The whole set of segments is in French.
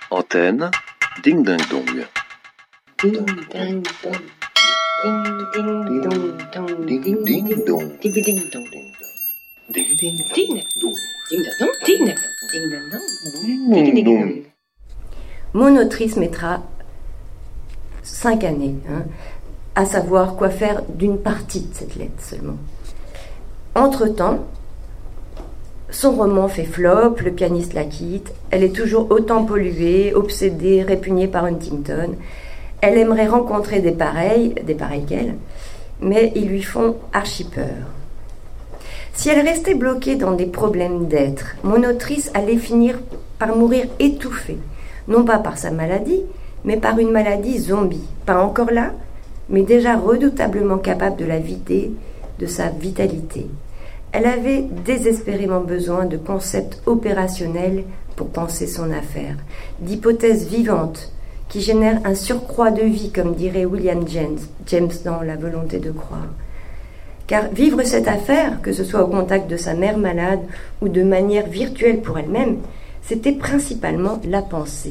Antenne, ding ding dong. Ding ding dong. Ding ding dong dong. Ding ding dong. Ding ding dong. Ding Ding ding ding dong. ding dong. Ding ding dong. Ding ding dong. Mon autrice mettra 5 années à savoir quoi faire d'une partie de cette lettre seulement. Entre-temps, son roman fait flop, le pianiste la quitte, elle est toujours autant polluée, obsédée, répugnée par Huntington. Elle aimerait rencontrer des pareils qu'elle, mais ils lui font archi peur. Si elle restait bloquée dans des problèmes d'être, mon autrice allait finir par mourir étouffée, non pas par sa maladie, mais par une maladie zombie, pas encore là, mais déjà redoutablement capable de la vider de sa vitalité. Elle avait désespérément besoin de concepts opérationnels pour penser son affaire, d'hypothèses vivantes qui génèrent un surcroît de vie, comme dirait William James dans La volonté de croire. Car vivre cette affaire, que ce soit au contact de sa mère malade ou de manière virtuelle pour elle-même, c'était principalement la pensée.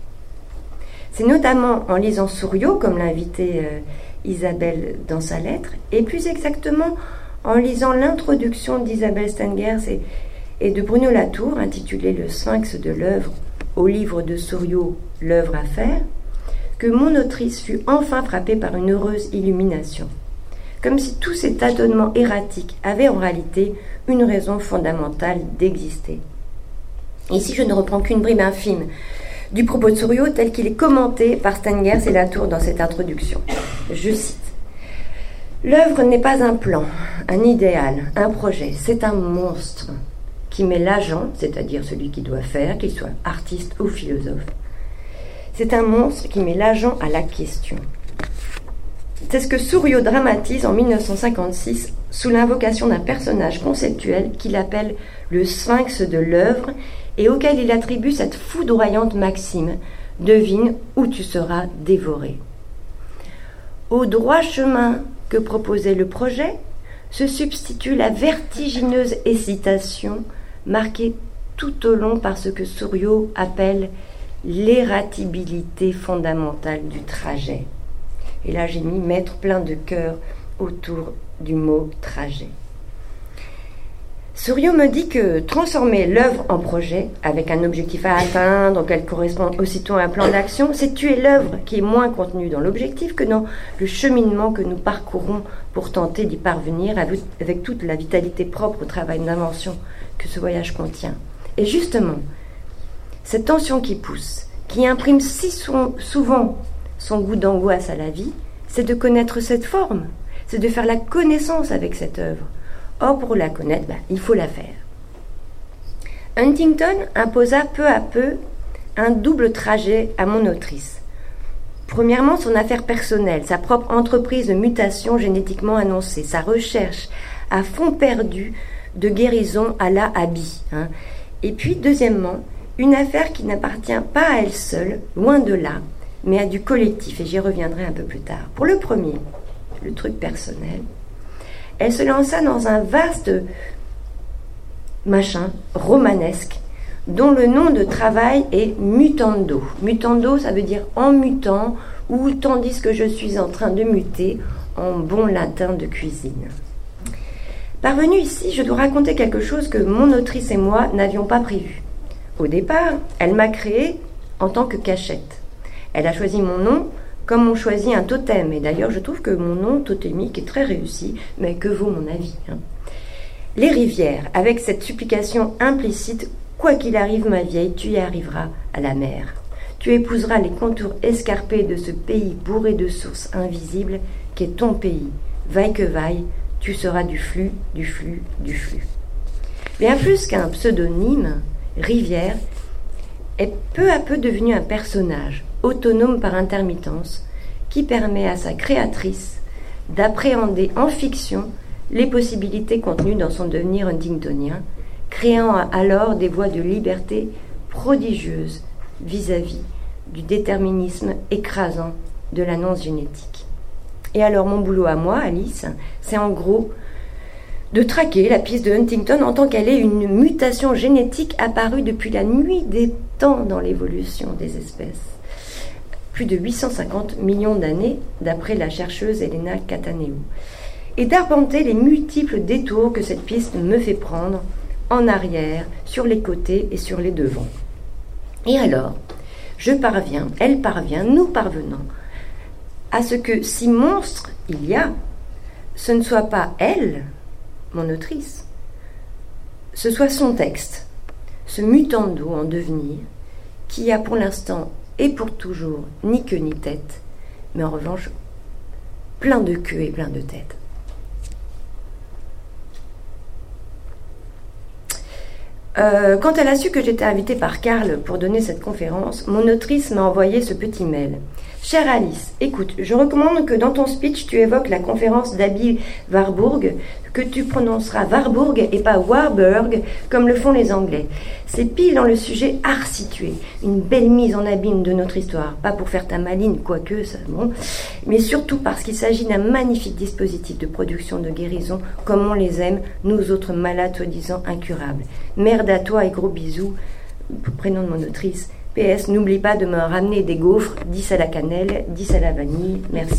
C'est notamment en lisant Souriau, comme l'invitait Isabelle dans sa lettre, et plus exactement en lisant l'introduction d'Isabelle Stengers et de Bruno Latour, intitulée Le Sphinx de l'œuvre, au livre de Souriau, L'œuvre à faire, que mon autrice fut enfin frappée par une heureuse illumination. Comme si tous ces tâtonnements erratiques avaient en réalité une raison fondamentale d'exister. Ici, je ne reprends qu'une bribe infime du propos de Souriau tel qu'il est commenté par Stengers et Latour dans cette introduction. Je cite. L'œuvre n'est pas un plan, un idéal, un projet, c'est un monstre qui met l'agent, c'est-à-dire celui qui doit faire, qu'il soit artiste ou philosophe. C'est un monstre qui met l'agent à la question. C'est ce que Souriau dramatise en 1956 sous l'invocation d'un personnage conceptuel qu'il appelle le sphinx de l'œuvre et auquel il attribue cette foudroyante maxime « Devine où tu seras dévoré ». Au droit chemin que proposait le projet se substitue la vertigineuse hésitation marquée tout au long par ce que Souriau appelle l'ératibilité fondamentale du trajet. Et là, j'ai mis mettre plein de cœur autour du mot trajet. Souriau me dit que transformer l'œuvre en projet, avec un objectif à atteindre, auquel correspond aussitôt un plan d'action, c'est tuer l'œuvre qui est moins contenue dans l'objectif que dans le cheminement que nous parcourons pour tenter d'y parvenir avec toute la vitalité propre au travail d'invention que ce voyage contient. Et justement, cette tension qui pousse, qui imprime si souvent son goût d'angoisse à la vie, c'est de connaître cette forme, c'est de faire la connaissance avec cette œuvre. Or, pour la connaître, il faut la faire. Huntington imposa peu à peu un double trajet à mon autrice. Premièrement, son affaire personnelle, sa propre entreprise de mutation génétiquement annoncée, sa recherche à fond perdu de guérison à la Abi. Et puis, deuxièmement, une affaire qui n'appartient pas à elle seule, loin de là, mais à du collectif, et j'y reviendrai un peu plus tard. Pour le premier, le truc personnel, elle se lança dans un vaste machin romanesque dont le nom de travail est mutando. Mutando, ça veut dire en mutant ou tandis que je suis en train de muter en bon latin de cuisine. Parvenue ici, je dois raconter quelque chose que mon autrice et moi n'avions pas prévu. Au départ, elle m'a créée en tant que cachette. Elle a choisi mon nom comme on choisit un totem. Et d'ailleurs, je trouve que mon nom totémique est très réussi, mais que vaut mon avis Les rivières, avec cette supplication implicite, quoi qu'il arrive, ma vieille, tu y arriveras à la mer. Tu épouseras les contours escarpés de ce pays bourré de sources invisibles qu'est ton pays. Vaille que vaille, tu seras du flux, du flux, du flux. Bien plus qu'un pseudonyme, Rivière est peu à peu devenu un personnage, autonome par intermittence, qui permet à sa créatrice d'appréhender en fiction les possibilités contenues dans son devenir huntingtonien, créant alors des voies de liberté prodigieuses vis-à-vis du déterminisme écrasant de l'annonce génétique. Et alors mon boulot à moi, Alice, c'est en gros de traquer la piste de Huntington en tant qu'elle est une mutation génétique apparue depuis la nuit des tant dans l'évolution des espèces. Plus de 850 millions d'années, d'après la chercheuse Elena Cattaneo. Et d'arpenter les multiples détours que cette piste me fait prendre en arrière, sur les côtés et sur les devants. Et alors, elle parvient, nous parvenons, à ce que si monstre il y a, ce ne soit pas elle, mon autrice, ce soit son texte, ce mutando en devenir, qui a pour l'instant et pour toujours ni queue ni tête, mais en revanche plein de queues et plein de têtes. Quand elle a su que j'étais invitée par Karl pour donner cette conférence, mon autrice m'a envoyé ce petit mail. Chère Alice, écoute, je recommande que dans ton speech, tu évoques la conférence d'Abby Warburg, que tu prononceras Warburg et pas Warburg, comme le font les Anglais. C'est pile dans le sujet art situé, une belle mise en abîme de notre histoire, pas pour faire ta maline, quoique, ça, bon, mais surtout parce qu'il s'agit d'un magnifique dispositif de production de guérison, comme on les aime, nous autres malades soi-disant incurables. Merde à toi et gros bisous, prénom de mon autrice. PS, n'oublie pas de me ramener des gaufres, 10 à la cannelle, 10 à la vanille, merci.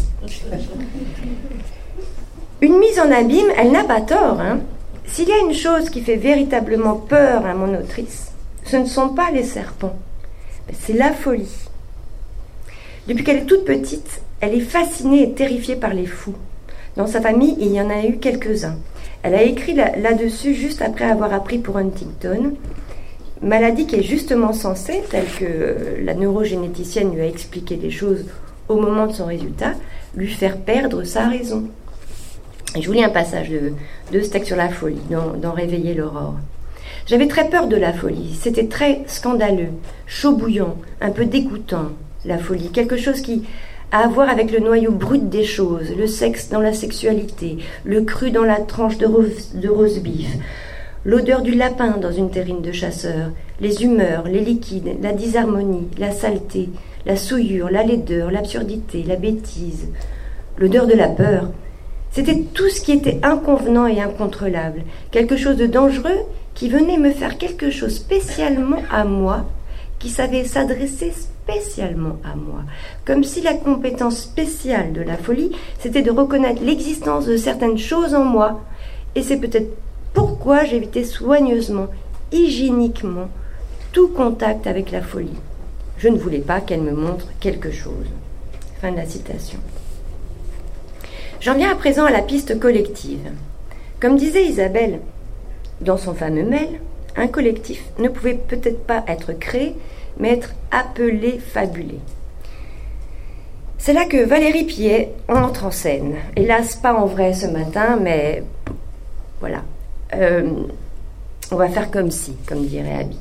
Une mise en abîme, elle n'a pas tort, hein. S'il y a une chose qui fait véritablement peur à mon autrice, ce ne sont pas les serpents, c'est la folie. Depuis qu'elle est toute petite, elle est fascinée et terrifiée par les fous. Dans sa famille, il y en a eu quelques-uns. Elle a écrit là-dessus juste après avoir appris pour Huntington, maladie qui est justement censée, telle que la neurogénéticienne lui a expliqué les choses au moment de son résultat, lui faire perdre sa raison. Et je vous lis un passage de ce texte sur la folie, dans Réveiller l'aurore. J'avais très peur de la folie, c'était très scandaleux, chaud bouillant, un peu dégoûtant, la folie, quelque chose qui a à voir avec le noyau brut des choses, le sexe dans la sexualité, le cru dans la tranche de roast beef, l'odeur du lapin dans une terrine de chasseur, les humeurs, les liquides, la disharmonie, la saleté, la souillure, la laideur, l'absurdité, la bêtise, l'odeur de la peur. C'était tout ce qui était inconvenant et incontrôlable, quelque chose de dangereux qui venait me faire quelque chose spécialement à moi, qui savait s'adresser spécialement à moi, comme si la compétence spéciale de la folie, c'était de reconnaître l'existence de certaines choses en moi, et c'est peut-être pourquoi j'évitais soigneusement, hygiéniquement, tout contact avec la folie. Je ne voulais pas qu'elle me montre quelque chose. Fin de la citation. J'en viens à présent à la piste collective. Comme disait Isabelle dans son fameux mail, un collectif ne pouvait peut-être pas être créé, mais être appelé, fabulé. C'est là que Valérie Piet entre en scène. Hélas, pas en vrai ce matin, mais voilà. On va faire comme si, comme dirait Abby.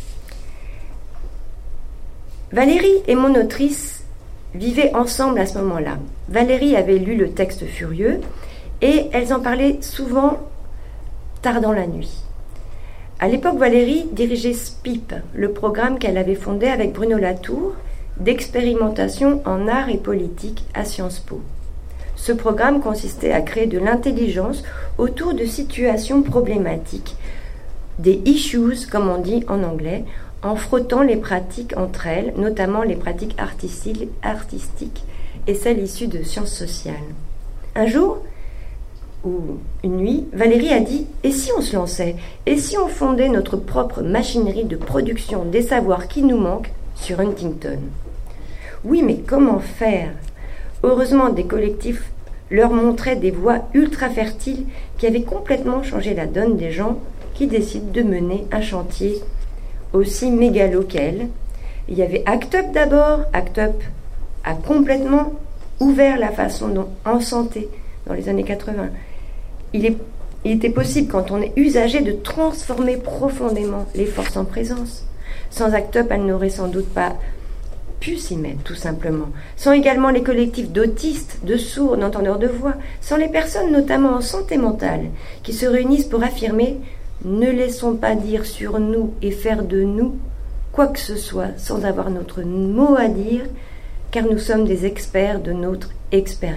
Valérie et mon autrice vivaient ensemble à ce moment-là. Valérie avait lu le texte Furieux et elles en parlaient souvent tard dans la nuit. À l'époque, Valérie dirigeait SPIP, le programme qu'elle avait fondé avec Bruno Latour d'expérimentation en art et politique à Sciences Po. Ce programme consistait à créer de l'intelligence autour de situations problématiques, des issues, comme on dit en anglais, en frottant les pratiques entre elles, notamment les pratiques artistiques et celles issues de sciences sociales. Un jour, ou une nuit, Valérie a dit « Et si on se lançait? Et si on fondait notre propre machinerie de production des savoirs qui nous manquent sur Huntington ?» Oui, mais comment faire? Heureusement, des collectifs leur montraient des voies ultra fertiles qui avaient complètement changé la donne des gens qui décident de mener un chantier aussi mégalo qu'elle. Il y avait ACT UP d'abord. ACT UP a complètement ouvert la façon dont, en santé, dans les années 80, il était possible, quand on est usager, de transformer profondément les forces en présence. Sans ACT UP, elle n'aurait sans doute pas pu s'y mettre, tout simplement. Sans également les collectifs d'autistes, de sourds, d'entendeurs de voix, sans les personnes, notamment en santé mentale, qui se réunissent pour affirmer « Ne laissons pas dire sur nous et faire de nous quoi que ce soit sans avoir notre mot à dire, car nous sommes des experts de notre expérience. »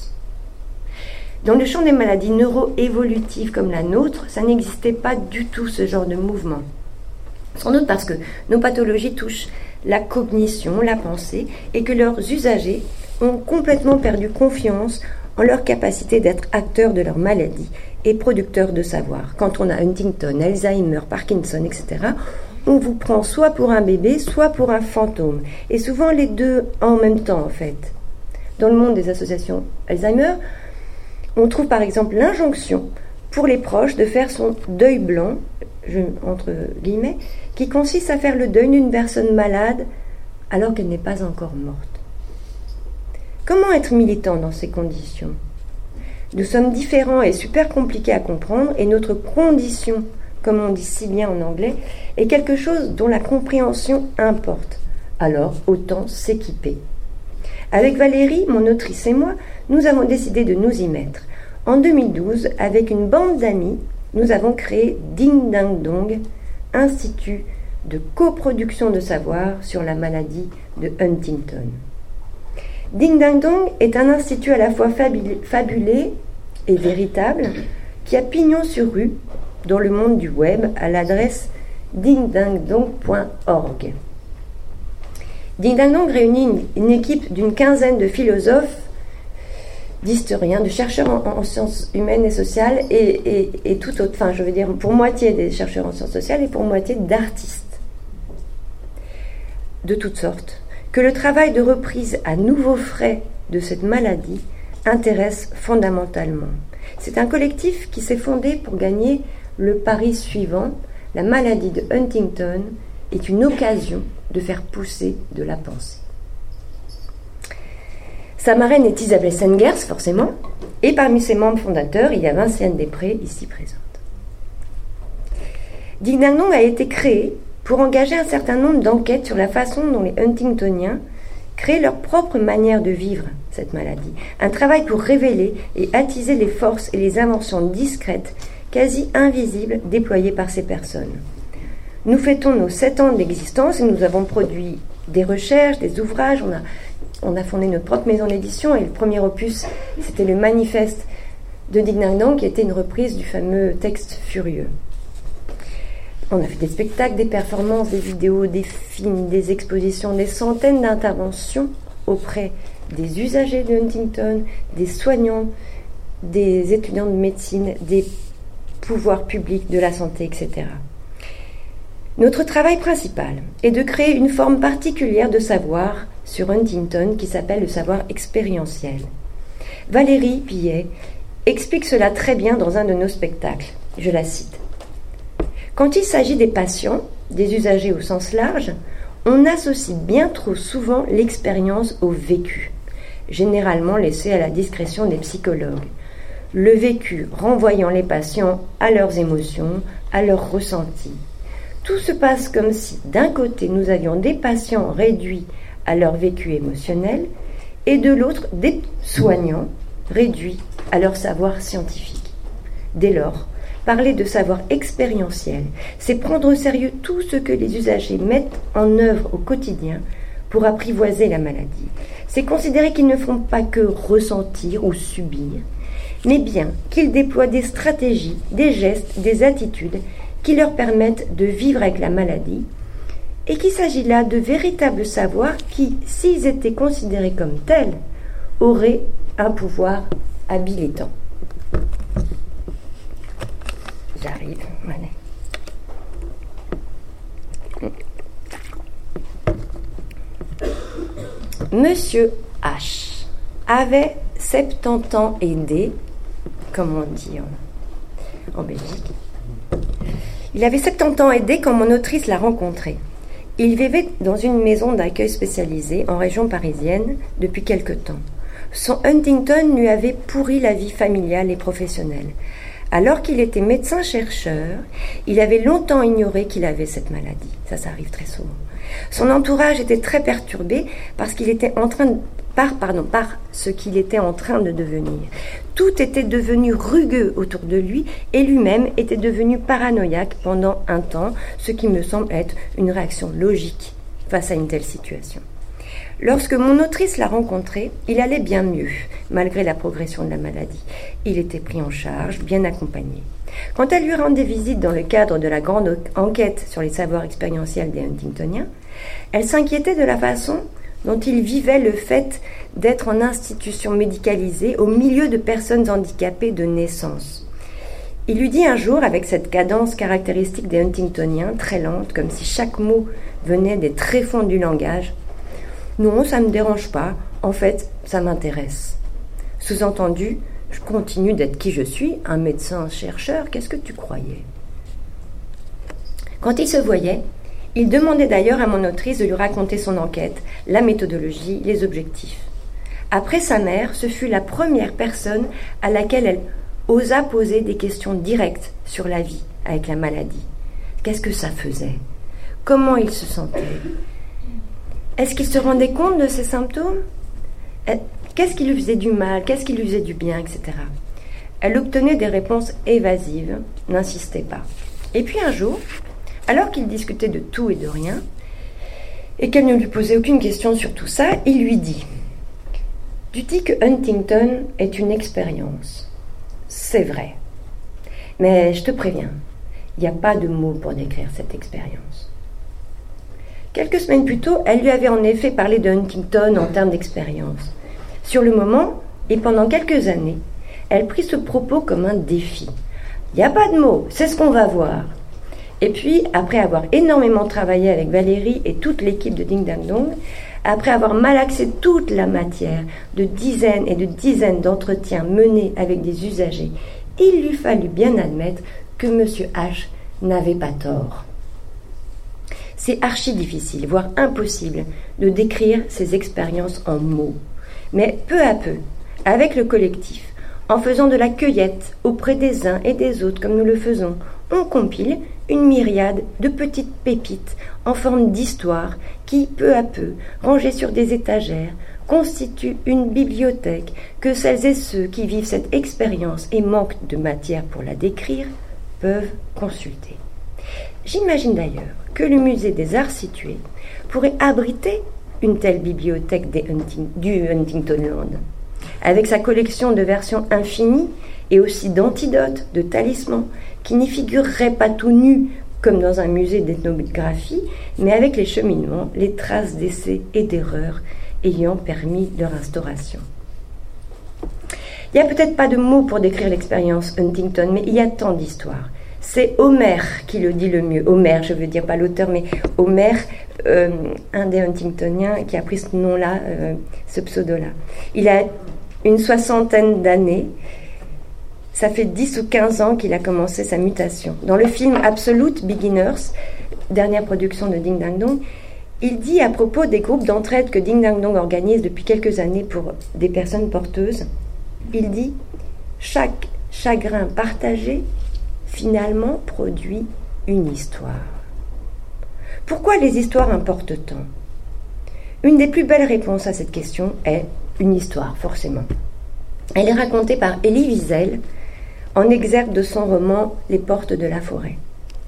Dans le champ des maladies neuro-évolutives comme la nôtre, ça n'existait pas du tout ce genre de mouvement. Sans doute parce que nos pathologies touchent la cognition, la pensée, et que leurs usagers ont complètement perdu confiance en leur capacité d'être acteurs de leur maladie et producteurs de savoir. Quand on a Huntington, Alzheimer, Parkinson, etc., on vous prend soit pour un bébé, soit pour un fantôme. Et souvent les deux en même temps, en fait. Dans le monde des associations Alzheimer, on trouve par exemple l'injonction pour les proches de faire son deuil blanc, entre guillemets, qui consiste à faire le deuil d'une personne malade alors qu'elle n'est pas encore morte. Comment être militant dans ces conditions ? Nous sommes différents et super compliqués à comprendre, et notre condition, comme on dit si bien en anglais, est quelque chose dont la compréhension importe. Alors, autant s'équiper. Avec Valérie, mon autrice et moi, nous avons décidé de nous y mettre. En 2012, avec une bande d'amis, nous avons créé Ding Dang Dong, institut de coproduction de savoir sur la maladie de Huntington. Ding Dang Dong est un institut à la fois fabulé et véritable qui a pignon sur rue dans le monde du web à l'adresse dingdangdong.org. Ding Dang Dong réunit une équipe d'une quinzaine de philosophes, d'historiens, de chercheurs en sciences humaines et sociales et tout autre, enfin je veux dire pour moitié des chercheurs en sciences sociales et pour moitié d'artistes de toutes sortes, que le travail de reprise à nouveau frais de cette maladie intéresse fondamentalement. C'est un collectif qui s'est fondé pour gagner le pari suivant: la maladie de Huntington est une occasion de faire pousser de la pensée. Sa marraine est Isabelle Sengers, forcément, et parmi ses membres fondateurs, il y a Vinciane Després, ici présente. Ding Dang Dong a été créé pour engager un certain nombre d'enquêtes sur la façon dont les Huntingtoniens créent leur propre manière de vivre cette maladie. Un travail pour révéler et attiser les forces et les inventions discrètes, quasi invisibles, déployées par ces personnes. Nous fêtons nos 7 ans d'existence et nous avons produit des recherches, des ouvrages, on a fondé notre propre maison d'édition et le premier opus, c'était le manifeste de Ding Dang Dong qui était une reprise du fameux texte furieux. On a fait des spectacles, des performances, des vidéos, des films, des expositions, des centaines d'interventions auprès des usagers de Huntington, des soignants, des étudiants de médecine, des pouvoirs publics, de la santé, etc. Notre travail principal est de créer une forme particulière de savoir sur Huntington qui s'appelle le savoir expérientiel. Valérie Pillet explique cela très bien dans un de nos spectacles. Je la cite. Quand il s'agit des patients, des usagers au sens large, on associe bien trop souvent l'expérience au vécu, généralement laissé à la discrétion des psychologues. Le vécu renvoyant les patients à leurs émotions, à leurs ressentis. Tout se passe comme si, d'un côté, nous avions des patients réduits à leur vécu émotionnel et de l'autre, des soignants réduits à leur savoir scientifique. Dès lors, parler de savoir expérientiel, c'est prendre au sérieux tout ce que les usagers mettent en œuvre au quotidien pour apprivoiser la maladie. C'est considérer qu'ils ne font pas que ressentir ou subir, mais bien qu'ils déploient des stratégies, des gestes, des attitudes qui leur permettent de vivre avec la maladie, et qu'il s'agit là de véritables savoirs qui, s'ils étaient considérés comme tels, auraient un pouvoir habilitant. J'arrive, allez. Monsieur H avait 70 ans et des, comme on dit en Belgique. Il avait 70 ans et des quand mon autrice l'a rencontré. Il vivait dans une maison d'accueil spécialisée en région parisienne depuis quelque temps. Son Huntington lui avait pourri la vie familiale et professionnelle. Alors qu'il était médecin-chercheur, il avait longtemps ignoré qu'il avait cette maladie. Ça arrive très souvent. Son entourage était très perturbé parce qu'il était par ce qu'il était en train de devenir. Tout était devenu rugueux autour de lui et lui-même était devenu paranoïaque pendant un temps, ce qui me semble être une réaction logique face à une telle situation. Lorsque mon autrice l'a rencontré, il allait bien mieux, malgré la progression de la maladie. Il était pris en charge, bien accompagné. Quand elle lui rendait visite dans le cadre de la grande enquête sur les savoirs expérientiels des Huntingtoniens, elle s'inquiétait de la façon dont il vivait le fait d'être en institution médicalisée au milieu de personnes handicapées de naissance. Il lui dit un jour, avec cette cadence caractéristique des Huntingtoniens, très lente, comme si chaque mot venait des tréfonds du langage, « Non, ça ne me dérange pas, en fait, ça m'intéresse. » Sous-entendu, je continue d'être qui je suis, un médecin-chercheur, qu'est-ce que tu croyais ? Quand ils se voyaient, il demandait d'ailleurs à mon autrice de lui raconter son enquête, la méthodologie, les objectifs. Après sa mère, ce fut la première personne à laquelle elle osa poser des questions directes sur la vie avec la maladie. Qu'est-ce que ça faisait ? Comment il se sentait ? Est-ce qu'il se rendait compte de ses symptômes ? Qu'est-ce qui lui faisait du mal ? Qu'est-ce qui lui faisait du bien, etc. Elle obtenait des réponses évasives, n'insistait pas. Et puis un jour, alors qu'il discutait de tout et de rien, et qu'elle ne lui posait aucune question sur tout ça, il lui dit « Tu dis que Huntington est une expérience. C'est vrai. Mais je te préviens, il n'y a pas de mots pour décrire cette expérience. » Quelques semaines plus tôt, elle lui avait en effet parlé de Huntington en termes d'expérience. Sur le moment, et pendant quelques années, elle prit ce propos comme un défi. Il n'y a pas de mots, c'est ce qu'on va voir. Et puis, après avoir énormément travaillé avec Valérie et toute l'équipe de Ding Dang Dong, après avoir malaxé toute la matière de dizaines et de dizaines d'entretiens menés avec des usagers, il lui fallut bien admettre que M. H n'avait pas tort. C'est archi difficile, voire impossible, de décrire ces expériences en mots. Mais peu à peu, avec le collectif, en faisant de la cueillette auprès des uns et des autres comme nous le faisons, on compile une myriade de petites pépites en forme d'histoire qui, peu à peu, rangées sur des étagères, constituent une bibliothèque que celles et ceux qui vivent cette expérience et manquent de matière pour la décrire peuvent consulter. J'imagine d'ailleurs que le musée des Arts situés pourrait abriter une telle bibliothèque du Huntingtonland, avec sa collection de versions infinies et aussi d'antidotes, de talismans, qui n'y figureraient pas tout nus comme dans un musée d'ethnographie, mais avec les cheminements, les traces d'essais et d'erreurs ayant permis leur instauration. Il n'y a peut-être pas de mots pour décrire l'expérience Huntington, mais il y a tant d'histoires. C'est Homère qui le dit le mieux. Homère, je veux dire pas l'auteur, mais Homère, un des Huntingtoniens qui a pris ce nom-là, ce pseudo-là. Il a une 60aine d'années. Ça fait 10 ou 15 ans qu'il a commencé sa mutation. Dans le film Absolute Beginners, dernière production de Ding Dang Dong, il dit à propos des groupes d'entraide que Ding Dang Dong organise depuis quelques années pour des personnes porteuses, il dit « Chaque chagrin partagé finalement produit une histoire. » Pourquoi les histoires importent tant ? Une des plus belles réponses à cette question est une histoire, forcément. Elle est racontée par Elie Wiesel en exergue de son roman « Les portes de la forêt ».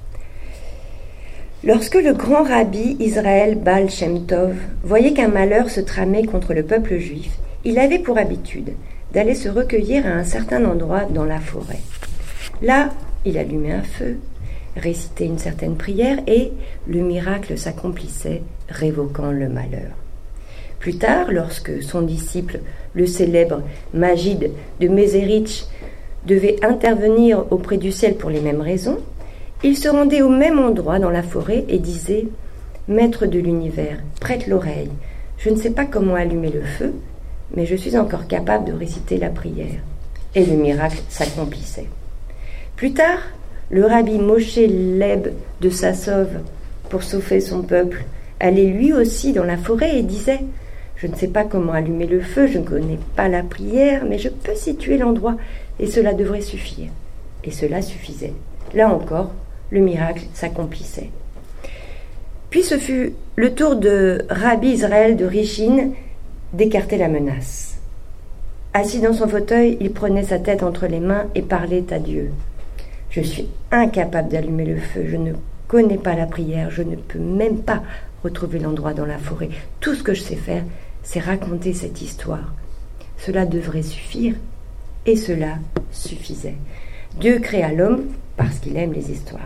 Lorsque le grand rabbi Israël Baal Shem Tov voyait qu'un malheur se tramait contre le peuple juif, il avait pour habitude d'aller se recueillir à un certain endroit dans la forêt. Là, il allumait un feu, récitait une certaine prière et le miracle s'accomplissait, révoquant le malheur. Plus tard, lorsque son disciple, le célèbre Magid de Mézérich, devait intervenir auprès du ciel pour les mêmes raisons, il se rendait au même endroit dans la forêt et disait « Maître de l'univers, prête l'oreille, je ne sais pas comment allumer le feu, mais je suis encore capable de réciter la prière. » Et le miracle s'accomplissait. Plus tard, le rabbi Moshe Leib de Sassov, pour sauver son peuple, allait lui aussi dans la forêt et disait « Je ne sais pas comment allumer le feu, je ne connais pas la prière, mais je peux situer l'endroit et cela devrait suffire. » Et cela suffisait. Là encore, le miracle s'accomplissait. Puis ce fut le tour de Rabbi Israël de Richine d'écarter la menace. Assis dans son fauteuil, il prenait sa tête entre les mains et parlait à Dieu. « Je suis incapable d'allumer le feu, je ne connais pas la prière, je ne peux même pas retrouver l'endroit dans la forêt. Tout ce que je sais faire, c'est raconter cette histoire. Cela devrait suffire, et cela suffisait. Dieu créa l'homme parce qu'il aime les histoires.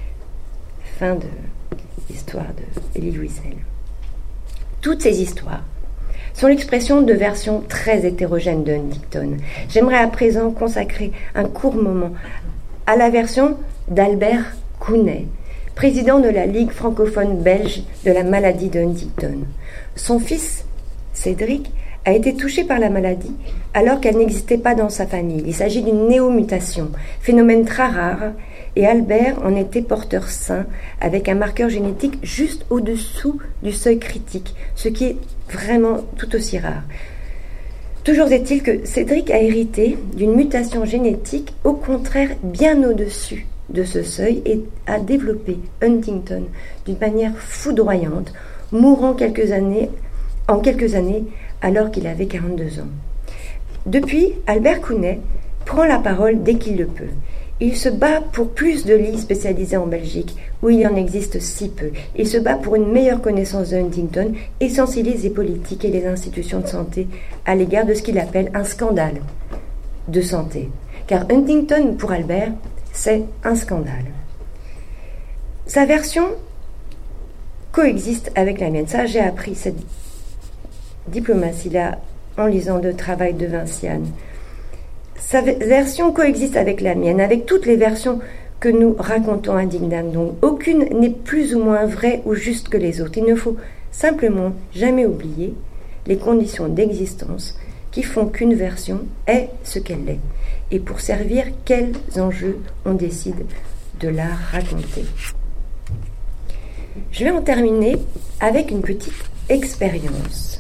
Fin de l'histoire de Elie Wiesel. Toutes ces histoires sont l'expression de versions très hétérogènes de Huntington. J'aimerais à présent consacrer un court moment à la version d'Albert Kounet, président de la Ligue francophone belge de la maladie de Huntington. Son fils, Cédric, a été touché par la maladie alors qu'elle n'existait pas dans sa famille. Il s'agit d'une néomutation, phénomène très rare, et Albert en était porteur sain avec un marqueur génétique juste au-dessous du seuil critique, ce qui est vraiment tout aussi rare. Toujours est-il que Cédric a hérité d'une mutation génétique au contraire bien au-dessus de ce seuil et a développé Huntington d'une manière foudroyante, mourant en quelques années alors qu'il avait 42 ans. Depuis, Albert Kounet prend la parole dès qu'il le peut. Il se bat pour plus de lits spécialisés en Belgique, où il en existe si peu. Il se bat pour une meilleure connaissance de Huntington et sensibilise les politiques et les institutions de santé à l'égard de ce qu'il appelle un scandale de santé. Car Huntington, pour Albert, c'est un scandale. Sa version coexiste avec la mienne. Ça, j'ai appris cette diplomatie-là en lisant le travail de Vinciane. Sa version coexiste avec la mienne, avec toutes les versions que nous racontons à Ding Dang Dong. Aucune n'est plus ou moins vraie ou juste que les autres. Il ne faut simplement jamais oublier les conditions d'existence qui font qu'une version est ce qu'elle est, et pour servir quels enjeux on décide de la raconter. Je vais en terminer avec une petite expérience.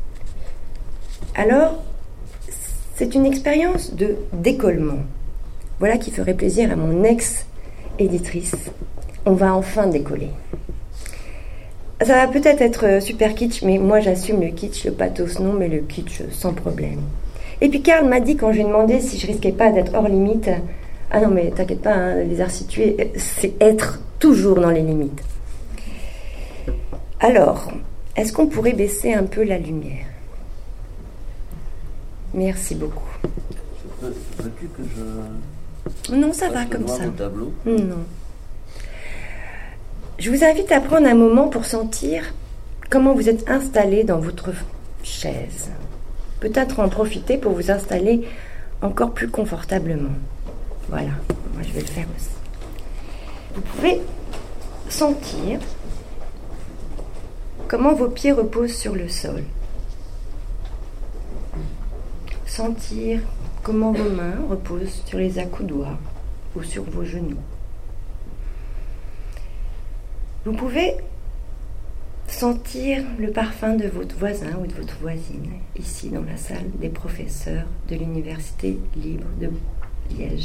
Alors, c'est une expérience de décollement. Voilà qui ferait plaisir à mon ex-éditrice. On va enfin décoller. Ça va peut-être être super kitsch, mais moi j'assume le kitsch, le pathos non, mais le kitsch sans problème. Et puis Karl m'a dit quand je lui ai demandé si je risquais pas d'être hors limite, ah non mais t'inquiète pas, hein, les arts situés, c'est être toujours dans les limites. Alors, est-ce qu'on pourrait baisser un peu la lumière ? Merci beaucoup. Veux-tu que je... Non, ça va comme ça. Tableau. Non. Je vous invite à prendre un moment pour sentir comment vous êtes installé dans votre chaise. Peut-être en profiter pour vous installer encore plus confortablement. Voilà, moi je vais le faire aussi. Vous pouvez sentir comment vos pieds reposent sur le sol. Sentir comment vos mains reposent sur les accoudoirs ou sur vos genoux. Vous pouvez sentir le parfum de votre voisin ou de votre voisine, ici dans la salle des professeurs de l'Université libre de Liège.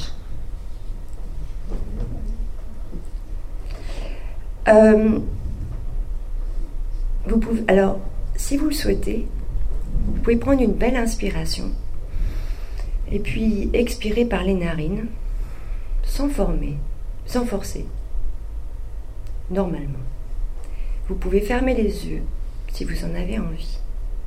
Vous pouvez, alors, si vous le souhaitez, vous pouvez prendre une belle inspiration et puis expirer par les narines, sans forcer, normalement. Vous pouvez fermer les yeux si vous en avez envie.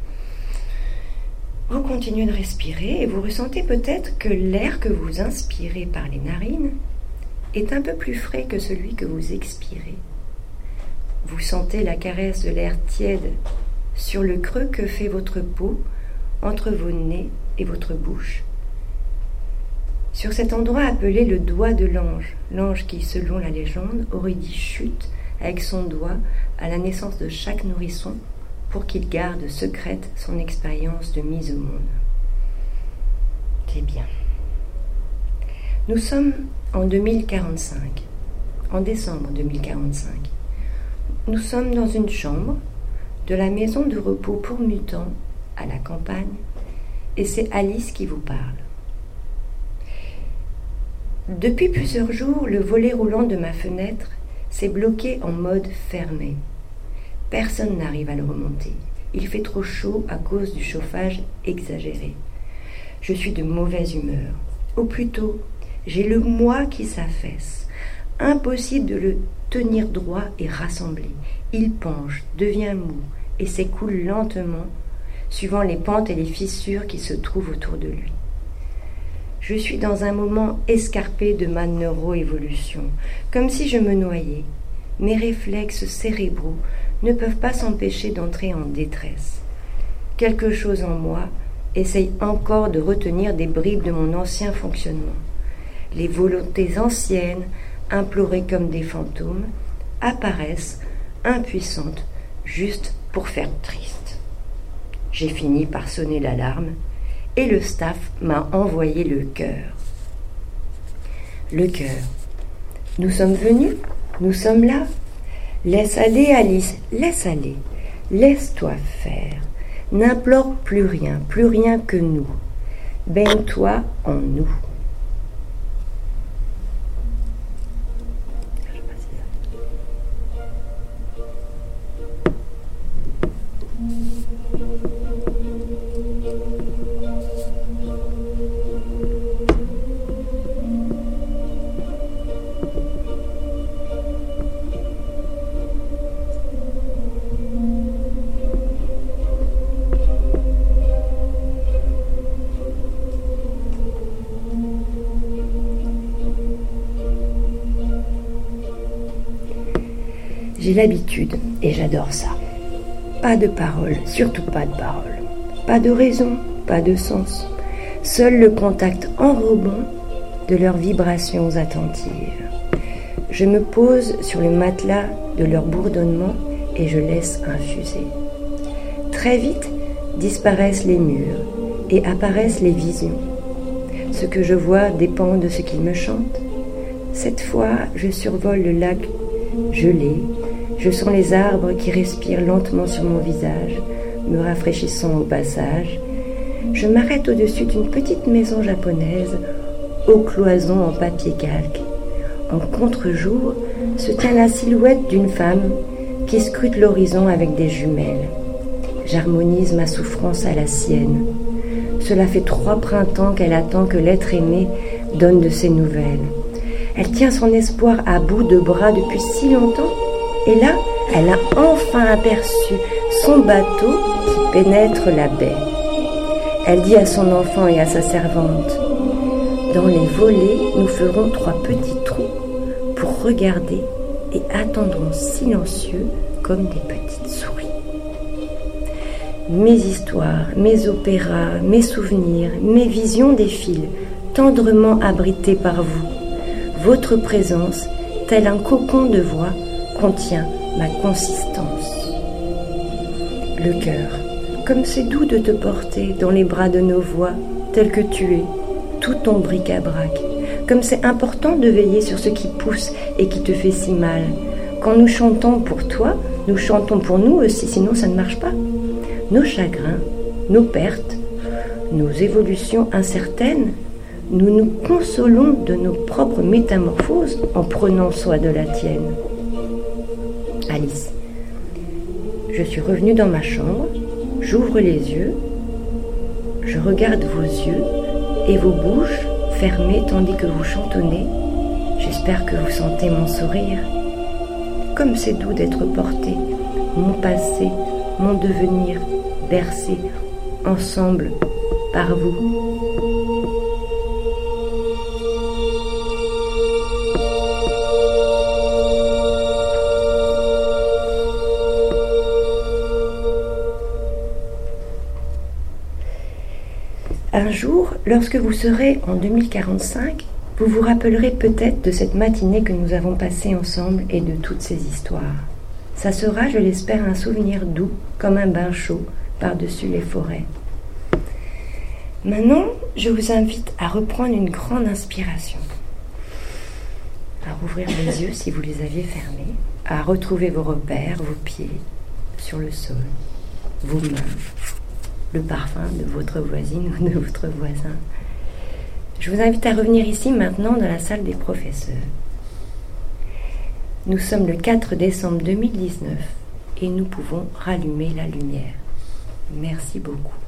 Vous continuez de respirer et vous ressentez peut-être que l'air que vous inspirez par les narines est un peu plus frais que celui que vous expirez. Vous sentez la caresse de l'air tiède sur le creux que fait votre peau entre vos nez et votre bouche. Sur cet endroit appelé le doigt de l'ange, l'ange qui, selon la légende, aurait dit chute avec son doigt à la naissance de chaque nourrisson pour qu'il garde secrète son expérience de mise au monde. C'est bien. Nous sommes en 2045, en décembre 2045. Nous sommes dans une chambre de la maison de repos pour mutants à la campagne et c'est Alice qui vous parle. Depuis plusieurs jours, le volet roulant de ma fenêtre s'est bloqué en mode fermé. Personne n'arrive à le remonter. Il fait trop chaud à cause du chauffage exagéré. Je suis de mauvaise humeur. Ou plutôt, j'ai le moi qui s'affaisse. Impossible de le tenir droit et rassemblé. Il penche, devient mou et s'écoule lentement, suivant les pentes et les fissures qui se trouvent autour de lui. Je suis dans un moment escarpé de ma neuroévolution, comme si je me noyais. Mes réflexes cérébraux ne peuvent pas s'empêcher d'entrer en détresse. Quelque chose en moi essaye encore de retenir des bribes de mon ancien fonctionnement. Les volontés anciennes, implorées comme des fantômes, apparaissent impuissantes juste pour faire triste. J'ai fini par sonner l'alarme et le staff m'a envoyé le cœur. Le cœur. Nous sommes venus, nous sommes là. Laisse aller, Alice, laisse aller. Laisse-toi faire. N'implore plus rien que nous. Baigne-toi en nous. J'ai l'habitude et j'adore ça. Pas de parole, surtout pas de parole. Pas de raison, pas de sens. Seul le contact enrobant de leurs vibrations attentives. Je me pose sur le matelas de leur bourdonnement et je laisse infuser. Très vite disparaissent les murs et apparaissent les visions. Ce que je vois dépend de ce qu'ils me chantent. Cette fois, je survole le lac gelé. Je sens les arbres qui respirent lentement sur mon visage, me rafraîchissant au passage. Je m'arrête au-dessus d'une petite maison japonaise, aux cloisons en papier calque. En contre-jour se tient la silhouette d'une femme qui scrute l'horizon avec des jumelles. J'harmonise ma souffrance à la sienne. Cela fait 3 printemps qu'elle attend que l'être aimé donne de ses nouvelles. Elle tient son espoir à bout de bras depuis si longtemps. Et là, elle a enfin aperçu son bateau qui pénètre la baie. Elle dit à son enfant et à sa servante: « Dans les volets, nous ferons 3 petits trous pour regarder et attendrons silencieux comme des petites souris. » Mes histoires, mes opéras, mes souvenirs, mes visions défilent, tendrement abritées par vous. Votre présence, tel un cocon de voix, contient ma consistance. Le cœur, comme c'est doux de te porter dans les bras de nos voix, tel que tu es, tout ton bric-à-brac, comme c'est important de veiller sur ce qui pousse et qui te fait si mal. Quand nous chantons pour toi, nous chantons pour nous aussi, sinon ça ne marche pas. Nos chagrins, nos pertes, nos évolutions incertaines, nous nous consolons de nos propres métamorphoses en prenant soin de la tienne. Alice, je suis revenue dans ma chambre, j'ouvre les yeux, je regarde vos yeux et vos bouches fermées tandis que vous chantonnez. J'espère que vous sentez mon sourire. Comme c'est doux d'être porté, mon passé, mon devenir, bercé ensemble par vous. Un jour, lorsque vous serez en 2045, vous vous rappellerez peut-être de cette matinée que nous avons passée ensemble et de toutes ces histoires. Ça sera, je l'espère, un souvenir doux, comme un bain chaud, par-dessus les forêts. Maintenant, je vous invite à reprendre une grande inspiration, à rouvrir les yeux si vous les aviez fermés, à retrouver vos repères, vos pieds sur le sol, vos mains, le parfum de votre voisine ou de votre voisin. Je vous invite à revenir ici maintenant dans la salle des professeurs. Nous sommes le 4 décembre 2019 et nous pouvons rallumer la lumière. Merci beaucoup.